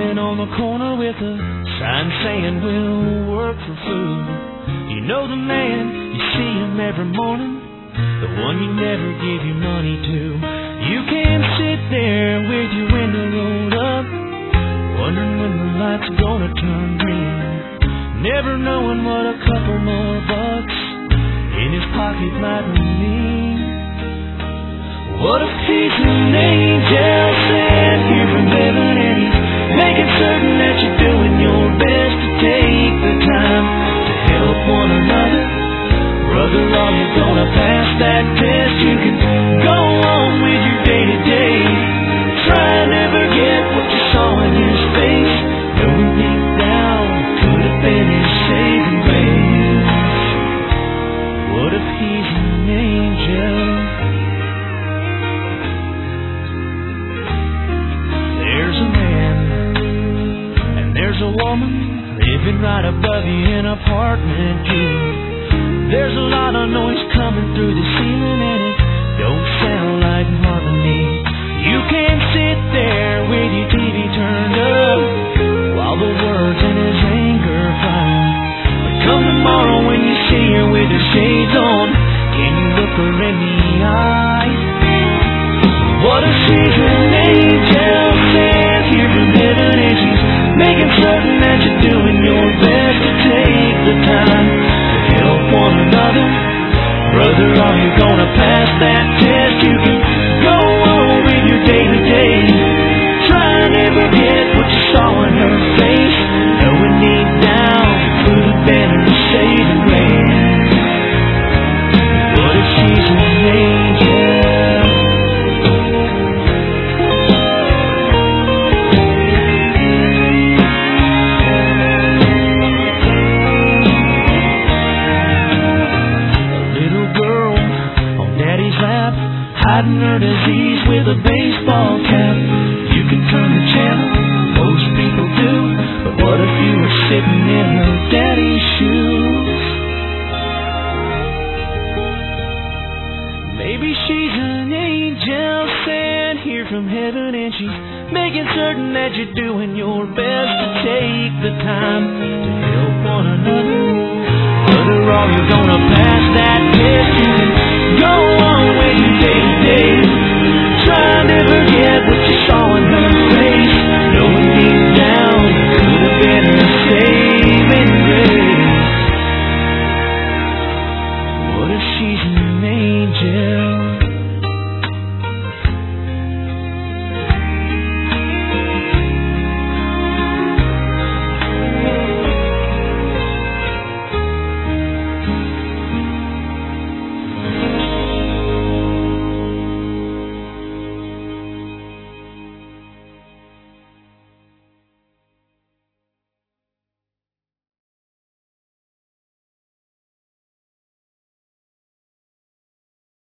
Standing on the corner with a sign saying we'll work for food. You know the man, you see him every morning, the one you never give your money to. You can sit there with your window rolled up, wondering when the light's gonna turn green, never knowing what a couple more bucks in his pocket might mean. What if he's an angel sent here from heaven, and he's making certain that you're doing your best to take the time to help one another? Brother, are you gonna pass that test? You can go on with your day-to-day, try and never forget what you saw in his face, knowing deep down could have been his saving grace. What if he's an angel? There's a man and there's a woman living right above you in apartment 2. There's a lot of noise coming through the ceiling, and it don't sound like harmony. You can sit there with your TV turned up while the words in his anger fly. But come tomorrow when you see her with her shades on, can you look her in the eye? What if she's an angel sent here from heaven, and she's making certain that you're doing your best to take the time to help one another? Brother, are you gonna pass that test? You can go on with your day-to-day, try and never forget what you saw in her face, knowing deep down could have been her saving grace. What if she's an angel? Hiding her disease with a baseball cap. You can turn the channel, most people do, but what if you were sitting in her daddy's shoes? Maybe she's an angel sent here from heaven, and she's making certain that you're doing your best to take the time to help one another. Brother, are you gonna pass that test? You can go on with your day-to-day, try and never forget what you saw